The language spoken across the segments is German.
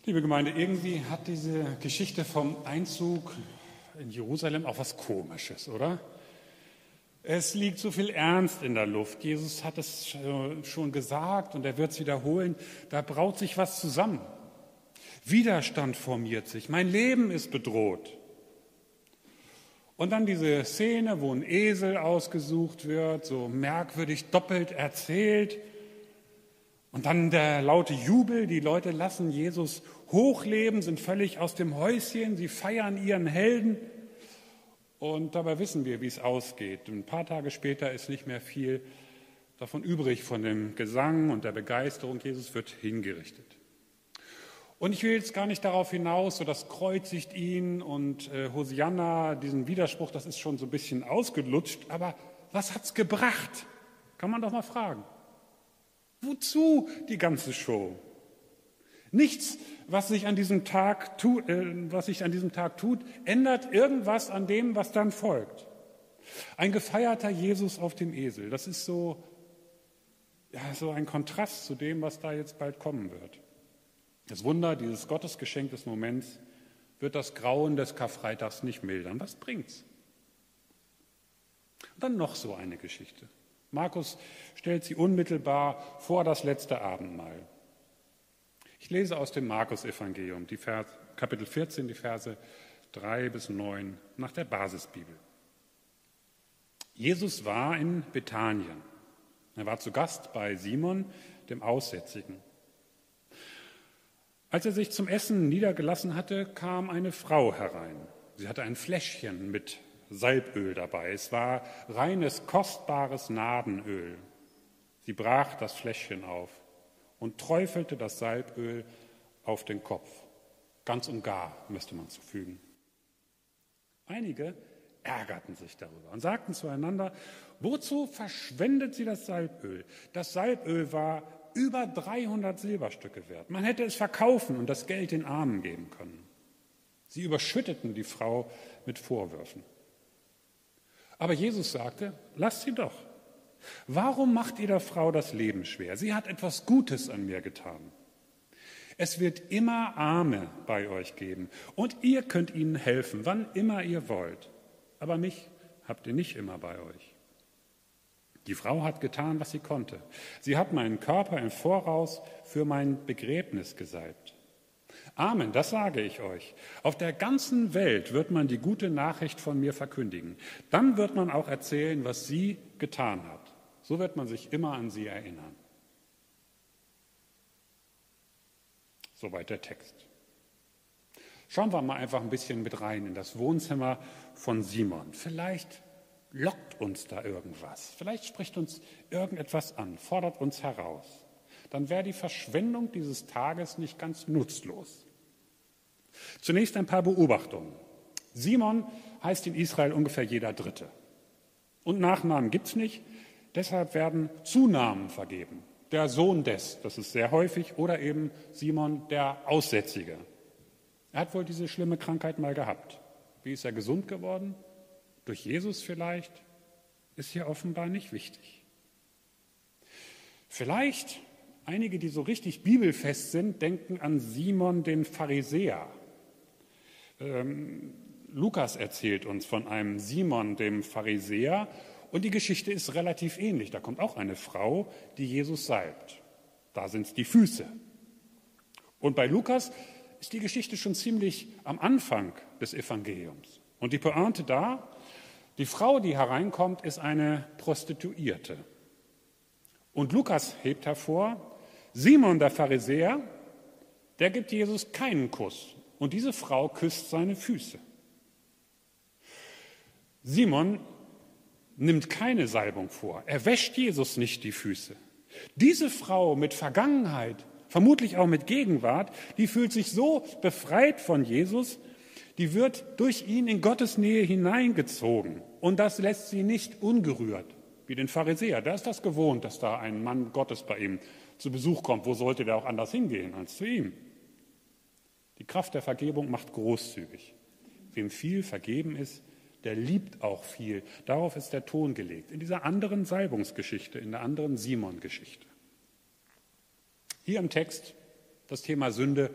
Liebe Gemeinde, irgendwie hat diese Geschichte vom Einzug in Jerusalem auch was Komisches, oder? Es liegt so viel Ernst in der Luft. Jesus hat es schon gesagt und er wird es wiederholen. Da braut sich was zusammen. Widerstand formiert sich. Mein Leben ist bedroht. Und dann diese Szene, wo ein Esel ausgesucht wird, so merkwürdig doppelt erzählt. Und dann der laute Jubel. Die Leute lassen Jesus hochleben, sind völlig aus dem Häuschen. Sie feiern ihren Helden. Und dabei wissen wir, wie es ausgeht. Ein paar Tage später ist nicht mehr viel davon übrig, von dem Gesang und der Begeisterung. Jesus wird hingerichtet. Und ich will jetzt gar nicht darauf hinaus, so das kreuzigt ihn und Hosianna, diesen Widerspruch, das ist schon so ein bisschen ausgelutscht. Aber was hat's gebracht? Kann man doch mal fragen. Wozu die ganze Show? Nichts, was sich an diesem Tag tut, ändert irgendwas an dem, was dann folgt. Ein gefeierter Jesus auf dem Esel, das ist so ein Kontrast zu dem, was da jetzt bald kommen wird. Das Wunder, dieses Gottesgeschenk des Moments, wird das Grauen des Karfreitags nicht mildern. Was bringt's? Und dann noch so eine Geschichte. Markus stellt sie unmittelbar vor das letzte Abendmahl. Ich lese aus dem Markus-Evangelium, Kapitel 14, die Verse 3 bis 9 nach der Basisbibel. Jesus war in Bethanien. Er war zu Gast bei Simon, dem Aussätzigen. Als er sich zum Essen niedergelassen hatte, kam eine Frau herein. Sie hatte ein Fläschchen mit Salböl dabei. Es war reines, kostbares Nardenöl. Sie brach das Fläschchen auf und träufelte das Salböl auf den Kopf. Ganz und gar, müsste man zufügen. Einige ärgerten sich darüber und sagten zueinander, wozu verschwendet sie das Salböl? Das Salböl war über 300 Silberstücke wert. Man hätte es verkaufen und das Geld den Armen geben können. Sie überschütteten die Frau mit Vorwürfen. Aber Jesus sagte, lasst sie doch. Warum macht ihr der Frau das Leben schwer? Sie hat etwas Gutes an mir getan. Es wird immer Arme bei euch geben und ihr könnt ihnen helfen, wann immer ihr wollt. Aber mich habt ihr nicht immer bei euch. Die Frau hat getan, was sie konnte. Sie hat meinen Körper im Voraus für mein Begräbnis gesalbt. Amen, das sage ich euch. Auf der ganzen Welt wird man die gute Nachricht von mir verkündigen. Dann wird man auch erzählen, was sie getan hat. So wird man sich immer an sie erinnern. Soweit der Text. Schauen wir mal einfach ein bisschen mit rein in das Wohnzimmer von Simon. Vielleicht lockt uns da irgendwas. Vielleicht spricht uns irgendetwas an, fordert uns heraus. Dann wäre die Verschwendung dieses Tages nicht ganz nutzlos. Zunächst ein paar Beobachtungen. Simon heißt in Israel ungefähr jeder Dritte. Und Nachnamen gibt es nicht, deshalb werden Zunamen vergeben. Der Sohn des, das ist sehr häufig, oder eben Simon der Aussätzige. Er hat wohl diese schlimme Krankheit mal gehabt. Wie ist er gesund geworden? Durch Jesus vielleicht? Ist hier offenbar nicht wichtig. Vielleicht einige, die so richtig bibelfest sind, denken an Simon den Pharisäer. Lukas erzählt uns von einem Simon dem Pharisäer und die Geschichte ist relativ ähnlich. Da kommt auch eine Frau, die Jesus salbt. Da sind es die Füße. Und bei Lukas ist die Geschichte schon ziemlich am Anfang des Evangeliums. Und die Pointe da, die Frau, die hereinkommt, ist eine Prostituierte. Und Lukas hebt hervor, Simon der Pharisäer, der gibt Jesus keinen Kuss. Und diese Frau küsst seine Füße. Simon nimmt keine Salbung vor. Er wäscht Jesus nicht die Füße. Diese Frau mit Vergangenheit, vermutlich auch mit Gegenwart, die fühlt sich so befreit von Jesus, die wird durch ihn in Gottes Nähe hineingezogen. Und das lässt sie nicht ungerührt, wie den Pharisäer. Da ist das gewohnt, dass da ein Mann Gottes bei ihm zu Besuch kommt. Wo sollte der auch anders hingehen als zu ihm? Die Kraft der Vergebung macht großzügig. Wem viel vergeben ist, der liebt auch viel. Darauf ist der Ton gelegt. In dieser anderen Salbungsgeschichte, in der anderen Simon-Geschichte. Hier im Text das Thema Sünde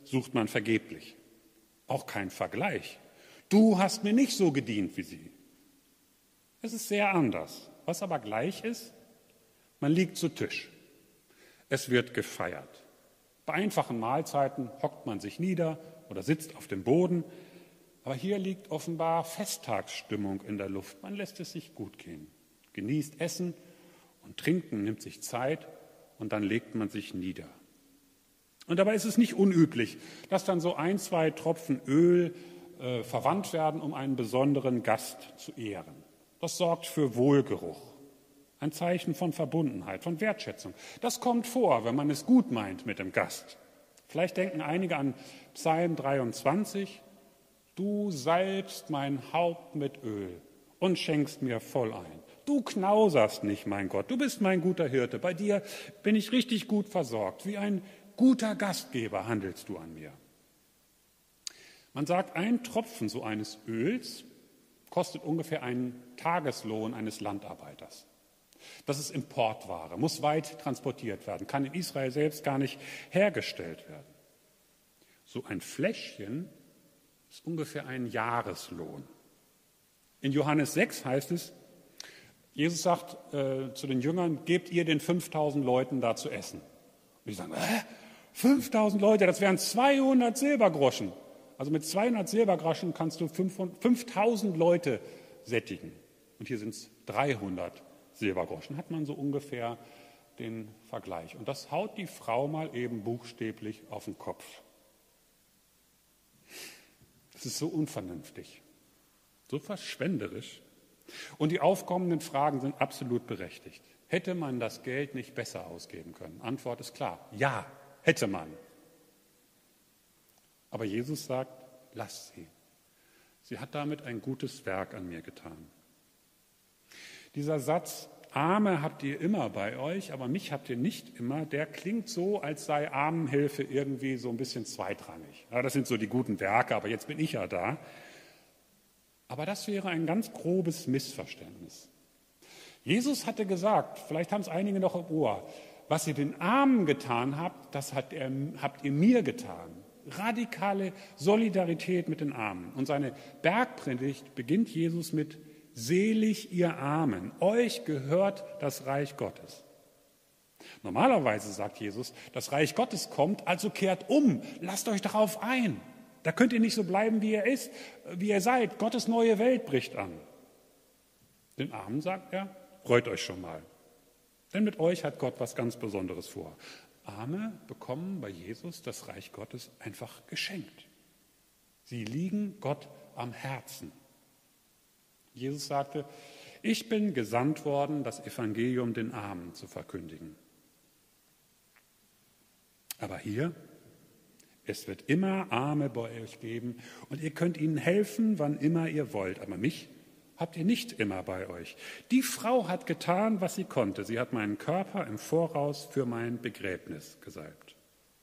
sucht man vergeblich. Auch kein Vergleich. Du hast mir nicht so gedient wie sie. Es ist sehr anders. Was aber gleich ist, man liegt zu Tisch. Es wird gefeiert. Bei einfachen Mahlzeiten hockt man sich nieder oder sitzt auf dem Boden. Aber hier liegt offenbar Festtagsstimmung in der Luft. Man lässt es sich gut gehen, genießt Essen und Trinken, nimmt sich Zeit und dann legt man sich nieder. Und dabei ist es nicht unüblich, dass dann so 1, 2 Tropfen Öl verwandt werden, um einen besonderen Gast zu ehren. Das sorgt für Wohlgeruch, ein Zeichen von Verbundenheit, von Wertschätzung. Das kommt vor, wenn man es gut meint mit dem Gast. Vielleicht denken einige an Psalm 23. Du salbst mein Haupt mit Öl und schenkst mir voll ein. Du knauserst nicht, mein Gott, du bist mein guter Hirte. Bei dir bin ich richtig gut versorgt. Wie ein guter Gastgeber handelst du an mir. Man sagt, ein Tropfen so eines Öls kostet ungefähr einen Tageslohn eines Landarbeiters. Das ist Importware, muss weit transportiert werden, kann in Israel selbst gar nicht hergestellt werden. So ein Fläschchen ist ungefähr ein Jahreslohn. In Johannes 6 heißt es, Jesus sagt zu den Jüngern, gebt ihr den 5000 Leuten da zu essen. Und die sagen, 5000 Leute, das wären 200 Silbergroschen. Also mit 200 Silbergroschen kannst du 5000 Leute sättigen. Und hier sind es 300 Silbergroschen. Hat man so ungefähr den Vergleich. Und das haut die Frau mal eben buchstäblich auf den Kopf. Das ist so unvernünftig, so verschwenderisch. Und die aufkommenden Fragen sind absolut berechtigt. Hätte man das Geld nicht besser ausgeben können? Antwort ist klar, ja, hätte man. Aber Jesus sagt, lass sie. Sie hat damit ein gutes Werk an mir getan. Dieser Satz, Arme habt ihr immer bei euch, aber mich habt ihr nicht immer, der klingt so, als sei Armenhilfe irgendwie so ein bisschen zweitrangig. Ja, das sind so die guten Werke, aber jetzt bin ich ja da. Aber das wäre ein ganz grobes Missverständnis. Jesus hatte gesagt, vielleicht haben es einige noch im Ohr, was ihr den Armen getan habt, das habt ihr mir getan. Radikale Solidarität mit den Armen. Und seine Bergpredigt beginnt Jesus mit: Selig ihr Armen, euch gehört das Reich Gottes. Normalerweise sagt Jesus, das Reich Gottes kommt, also kehrt um, lasst euch darauf ein. Da könnt ihr nicht so bleiben, wie ihr seid. Gottes neue Welt bricht an. Den Armen sagt er, freut euch schon mal, denn mit euch hat Gott was ganz Besonderes vor. Arme bekommen bei Jesus das Reich Gottes einfach geschenkt. Sie liegen Gott am Herzen. Jesus sagte, ich bin gesandt worden, das Evangelium den Armen zu verkündigen. Aber hier, es wird immer Arme bei euch geben und ihr könnt ihnen helfen, wann immer ihr wollt. Aber mich habt ihr nicht immer bei euch. Die Frau hat getan, was sie konnte. Sie hat meinen Körper im Voraus für mein Begräbnis gesalbt.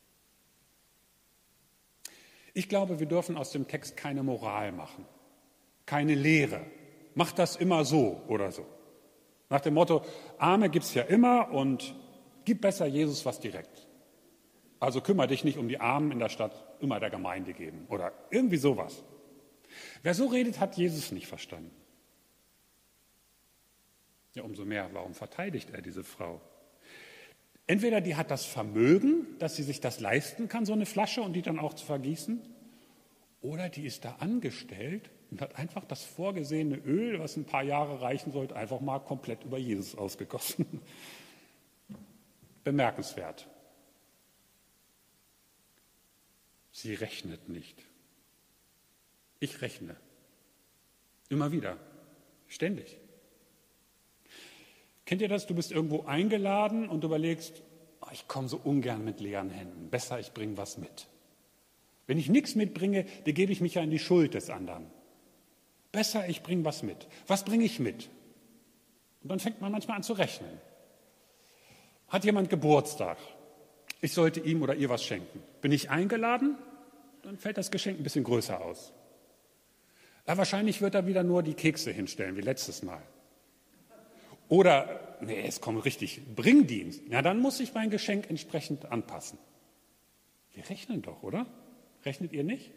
Ich glaube, wir dürfen aus dem Text keine Moral machen, keine Lehre. Macht das immer so oder so. Nach dem Motto, Arme gibt es ja immer und gib besser Jesus was direkt. Also kümmere dich nicht um die Armen in der Stadt, immer der Gemeinde geben oder irgendwie sowas. Wer so redet, hat Jesus nicht verstanden. Ja, umso mehr, warum verteidigt er diese Frau? Entweder die hat das Vermögen, dass sie sich das leisten kann, so eine Flasche, und die dann auch zu vergießen, oder die ist da angestellt und hat einfach das vorgesehene Öl, was ein paar Jahre reichen sollte, einfach mal komplett über Jesus ausgegossen. Bemerkenswert. Sie rechnet nicht. Ich rechne. Immer wieder. Ständig. Kennt ihr das? Du bist irgendwo eingeladen und du überlegst, oh, ich komme so ungern mit leeren Händen. Besser, ich bringe was mit. Wenn ich nichts mitbringe, dann gebe ich mich ja in die Schuld des anderen. Besser, ich bringe was mit. Was bringe ich mit? Und dann fängt man manchmal an zu rechnen. Hat jemand Geburtstag? Ich sollte ihm oder ihr was schenken. Bin ich eingeladen? Dann fällt das Geschenk ein bisschen größer aus. Ja, wahrscheinlich wird er wieder nur die Kekse hinstellen, wie letztes Mal. Oder, nee, es kommt richtig, Bringdienst. Na, dann muss ich mein Geschenk entsprechend anpassen. Wir rechnen doch, oder? Rechnet ihr nicht?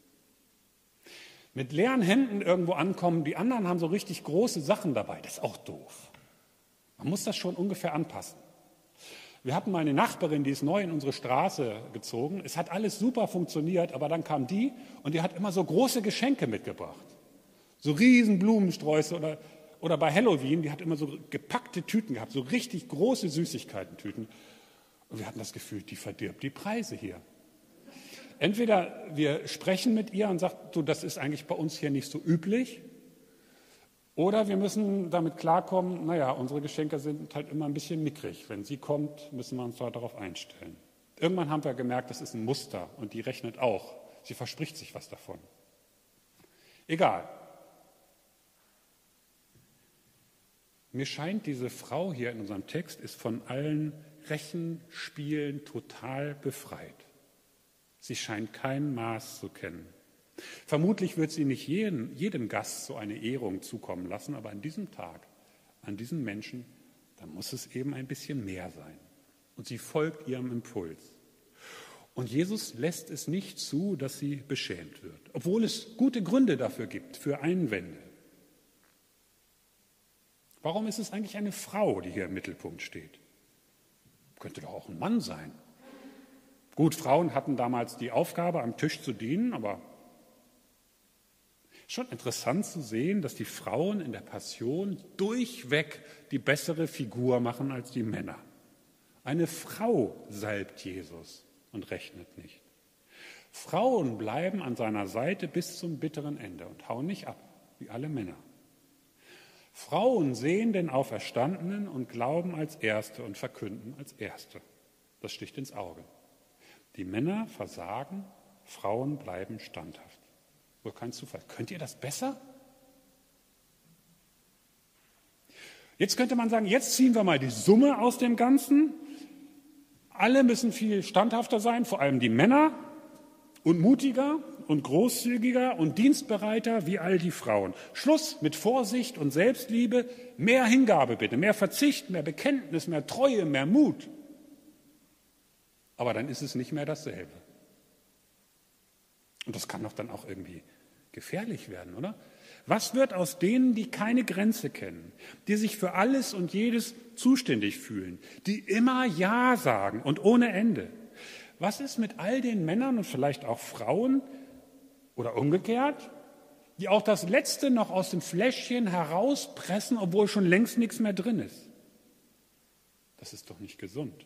Mit leeren Händen irgendwo ankommen, die anderen haben so richtig große Sachen dabei. Das ist auch doof. Man muss das schon ungefähr anpassen. Wir hatten mal eine Nachbarin, die ist neu in unsere Straße gezogen. Es hat alles super funktioniert, aber dann kam die und die hat immer so große Geschenke mitgebracht. So riesen Blumensträuße oder bei Halloween, die hat immer so gepackte Tüten gehabt, so richtig große Süßigkeiten-Tüten. Und wir hatten das Gefühl, die verdirbt die Preise hier. Entweder wir sprechen mit ihr und sagen, du, das ist eigentlich bei uns hier nicht so üblich. Oder wir müssen damit klarkommen, naja, unsere Geschenke sind halt immer ein bisschen mickrig. Wenn sie kommt, müssen wir uns darauf einstellen. Irgendwann haben wir gemerkt, das ist ein Muster und die rechnet auch. Sie verspricht sich was davon. Egal. Mir scheint, diese Frau hier in unserem Text ist von allen Rechenspielen total befreit. Sie scheint kein Maß zu kennen. Vermutlich wird sie nicht jedem Gast so eine Ehrung zukommen lassen, aber an diesem Tag, an diesem Menschen, da muss es eben ein bisschen mehr sein. Und sie folgt ihrem Impuls. Und Jesus lässt es nicht zu, dass sie beschämt wird, obwohl es gute Gründe dafür gibt, für Einwände. Warum ist es eigentlich eine Frau, die hier im Mittelpunkt steht? Könnte doch auch ein Mann sein. Gut, Frauen hatten damals die Aufgabe, am Tisch zu dienen, aber schon interessant zu sehen, dass die Frauen in der Passion durchweg die bessere Figur machen als die Männer. Eine Frau salbt Jesus und rechnet nicht. Frauen bleiben an seiner Seite bis zum bitteren Ende und hauen nicht ab, wie alle Männer. Frauen sehen den Auferstandenen und glauben als Erste und verkünden als Erste. Das sticht ins Auge. Die Männer versagen, Frauen bleiben standhaft. Wohl kein Zufall. Könnt ihr das besser? Jetzt könnte man sagen, jetzt ziehen wir mal die Summe aus dem Ganzen. Alle müssen viel standhafter sein, vor allem die Männer, und mutiger und großzügiger und dienstbereiter wie all die Frauen. Schluss mit Vorsicht und Selbstliebe, mehr Hingabe bitte, mehr Verzicht, mehr Bekenntnis, mehr Treue, mehr Mut. Aber dann ist es nicht mehr dasselbe. Und das kann doch dann auch irgendwie gefährlich werden, oder? Was wird aus denen, die keine Grenze kennen, die sich für alles und jedes zuständig fühlen, die immer Ja sagen und ohne Ende? Was ist mit all den Männern und vielleicht auch Frauen oder umgekehrt, die auch das Letzte noch aus dem Fläschchen herauspressen, obwohl schon längst nichts mehr drin ist? Das ist doch nicht gesund.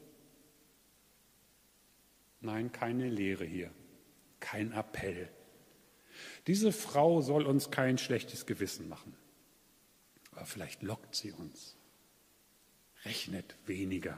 Nein, keine Lehre hier. Kein Appell. Diese Frau soll uns kein schlechtes Gewissen machen. Aber vielleicht lockt sie uns. Rechnet weniger.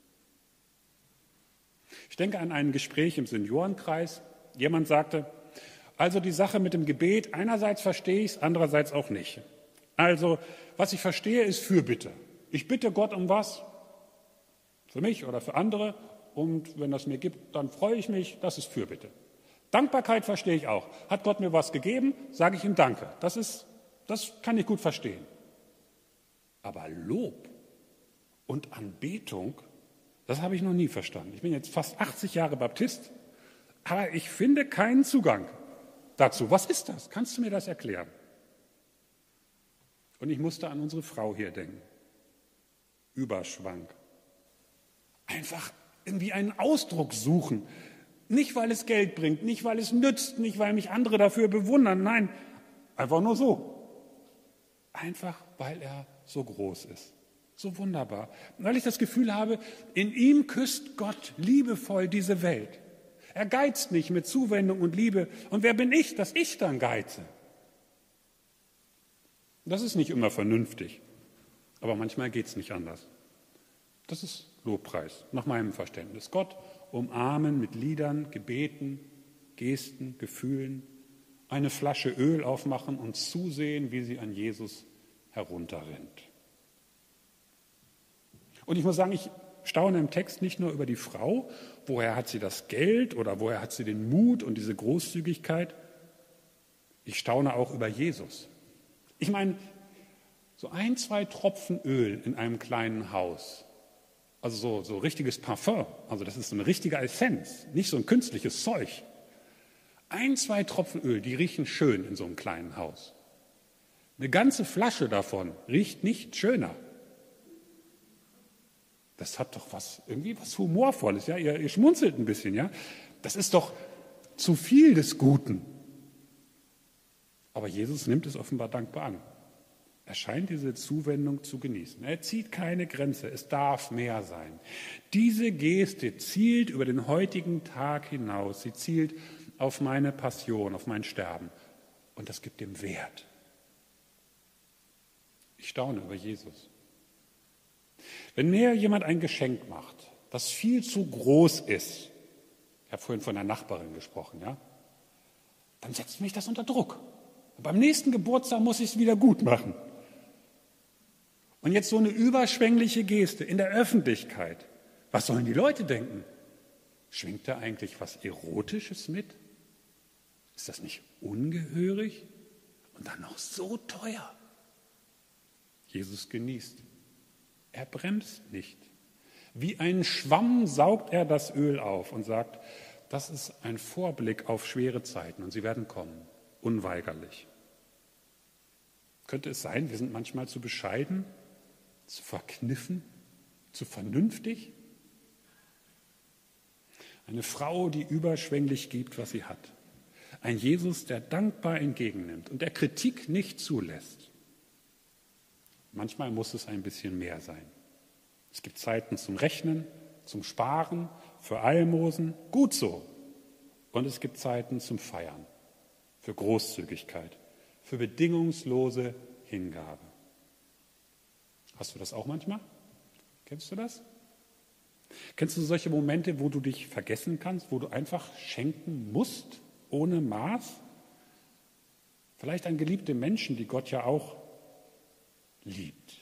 Ich denke an ein Gespräch im Seniorenkreis. Jemand sagte, also die Sache mit dem Gebet, einerseits verstehe ich es, andererseits auch nicht. Also, was ich verstehe, ist Fürbitte. Ich bitte Gott um was, für mich oder für andere, und wenn das mir gibt, dann freue ich mich, das ist Fürbitte. Dankbarkeit verstehe ich auch. Hat Gott mir was gegeben, sage ich ihm Danke. Das kann ich gut verstehen. Aber Lob und Anbetung, das habe ich noch nie verstanden. Ich bin jetzt fast 80 Jahre Baptist, aber ich finde keinen Zugang dazu. Was ist das? Kannst du mir das erklären? Und ich musste an unsere Frau hier denken. Überschwang. Einfach irgendwie einen Ausdruck suchen. Nicht, weil es Geld bringt, nicht, weil es nützt, nicht, weil mich andere dafür bewundern. Nein, einfach nur so. Einfach, weil er so groß ist. So wunderbar. Weil ich das Gefühl habe, in ihm küsst Gott liebevoll diese Welt. Er geizt nicht mit Zuwendung und Liebe. Und wer bin ich, dass ich dann geize? Das ist nicht immer vernünftig. Aber manchmal geht es nicht anders. Das ist Lobpreis, nach meinem Verständnis. Gott umarmen mit Liedern, Gebeten, Gesten, Gefühlen, eine Flasche Öl aufmachen und zusehen, wie sie an Jesus herunterrinnt. Und ich muss sagen, ich staune im Text nicht nur über die Frau, woher hat sie das Geld oder woher hat sie den Mut und diese Großzügigkeit. Ich staune auch über Jesus. Ich meine, so 1, 2 Tropfen Öl in einem kleinen Haus, also so richtiges Parfum, also das ist so eine richtige Essenz, nicht so ein künstliches Zeug. 1, 2 Tropfen Öl, die riechen schön in so einem kleinen Haus. Eine ganze Flasche davon riecht nicht schöner. Das hat doch irgendwie was Humorvolles, ja? Ihr schmunzelt ein bisschen, ja? Das ist doch zu viel des Guten. Aber Jesus nimmt es offenbar dankbar an. Er scheint diese Zuwendung zu genießen. Er zieht keine Grenze, es darf mehr sein. Diese Geste zielt über den heutigen Tag hinaus. Sie zielt auf meine Passion, auf mein Sterben. Und das gibt dem Wert. Ich staune über Jesus. Wenn mir jemand ein Geschenk macht, das viel zu groß ist, ich habe vorhin von der Nachbarin gesprochen, ja, dann setzt mich das unter Druck. Und beim nächsten Geburtstag muss ich es wieder gut machen. Und jetzt so eine überschwängliche Geste in der Öffentlichkeit. Was sollen die Leute denken? Schwingt da eigentlich was Erotisches mit? Ist das nicht ungehörig? Und dann noch so teuer. Jesus genießt. Er bremst nicht. Wie ein Schwamm saugt er das Öl auf und sagt, das ist ein Vorblick auf schwere Zeiten und sie werden kommen, unweigerlich. Könnte es sein, wir sind manchmal zu bescheiden, zu verkniffen, zu vernünftig? Eine Frau, die überschwänglich gibt, was sie hat. Ein Jesus, der dankbar entgegennimmt und der Kritik nicht zulässt. Manchmal muss es ein bisschen mehr sein. Es gibt Zeiten zum Rechnen, zum Sparen, für Almosen, gut so. Und es gibt Zeiten zum Feiern, für Großzügigkeit, für bedingungslose Hingabe. Hast du das auch manchmal? Kennst du das? Kennst du solche Momente, wo du dich vergessen kannst, wo du einfach schenken musst, ohne Maß? Vielleicht an geliebte Menschen, die Gott ja auch liebt.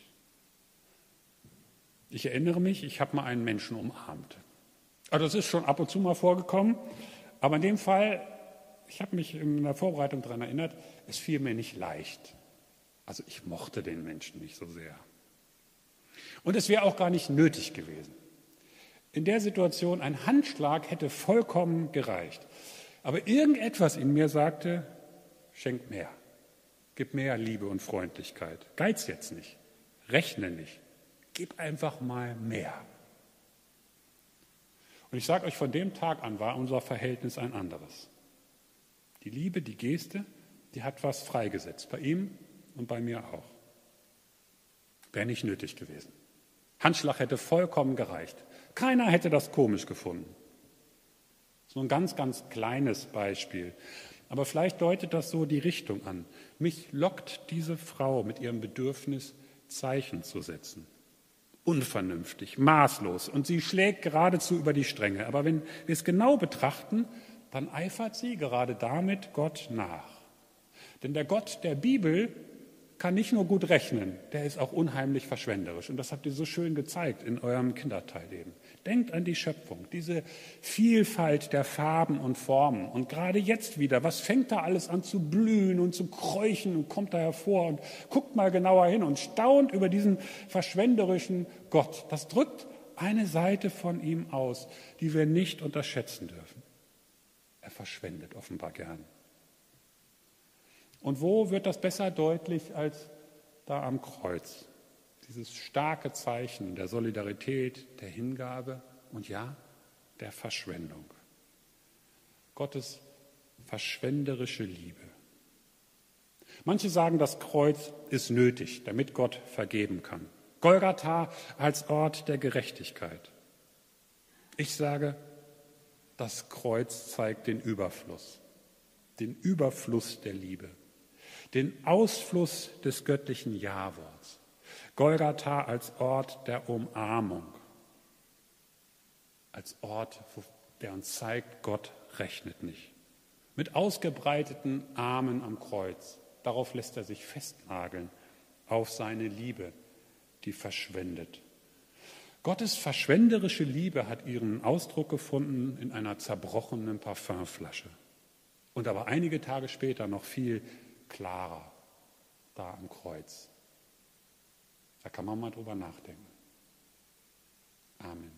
Ich erinnere mich, ich habe mal einen Menschen umarmt. Also das ist schon ab und zu mal vorgekommen, aber in dem Fall, ich habe mich in der Vorbereitung daran erinnert, es fiel mir nicht leicht. Also ich mochte den Menschen nicht so sehr. Und es wäre auch gar nicht nötig gewesen. In der Situation, ein Handschlag hätte vollkommen gereicht. Aber irgendetwas in mir sagte, schenk mehr. Gib mehr Liebe und Freundlichkeit. Geiz jetzt nicht. Rechne nicht. Gib einfach mal mehr. Und ich sage euch, von dem Tag an war unser Verhältnis ein anderes. Die Liebe, die Geste, die hat was freigesetzt. Bei ihm und bei mir auch. Wäre nicht nötig gewesen. Handschlag hätte vollkommen gereicht. Keiner hätte das komisch gefunden. So ein ganz, ganz kleines Beispiel. Aber vielleicht deutet das so die Richtung an. Mich lockt diese Frau mit ihrem Bedürfnis, Zeichen zu setzen. Unvernünftig, maßlos. Und sie schlägt geradezu über die Stränge. Aber wenn wir es genau betrachten, dann eifert sie gerade damit Gott nach. Denn der Gott der Bibel kann nicht nur gut rechnen, der ist auch unheimlich verschwenderisch. Und das habt ihr so schön gezeigt in eurem Kinderteil eben. Denkt an die Schöpfung, diese Vielfalt der Farben und Formen. Und gerade jetzt wieder, was fängt da alles an zu blühen und zu kräuchen und kommt da hervor? Und guckt mal genauer hin und staunt über diesen verschwenderischen Gott. Das drückt eine Seite von ihm aus, die wir nicht unterschätzen dürfen. Er verschwendet offenbar gern. Und wo wird das besser deutlich als da am Kreuz? Dieses starke Zeichen der Solidarität, der Hingabe und ja, der Verschwendung. Gottes verschwenderische Liebe. Manche sagen, das Kreuz ist nötig, damit Gott vergeben kann. Golgatha als Ort der Gerechtigkeit. Ich sage, das Kreuz zeigt den Überfluss der Liebe. Den Ausfluss des göttlichen Ja-Worts. Golgatha als Ort der Umarmung. Als Ort, der uns zeigt, Gott rechnet nicht. Mit ausgebreiteten Armen am Kreuz. Darauf lässt er sich festnageln. Auf seine Liebe, die verschwendet. Gottes verschwenderische Liebe hat ihren Ausdruck gefunden in einer zerbrochenen Parfümflasche. Und aber einige Tage später noch viel klarer da am Kreuz. Da kann man mal drüber nachdenken. Amen.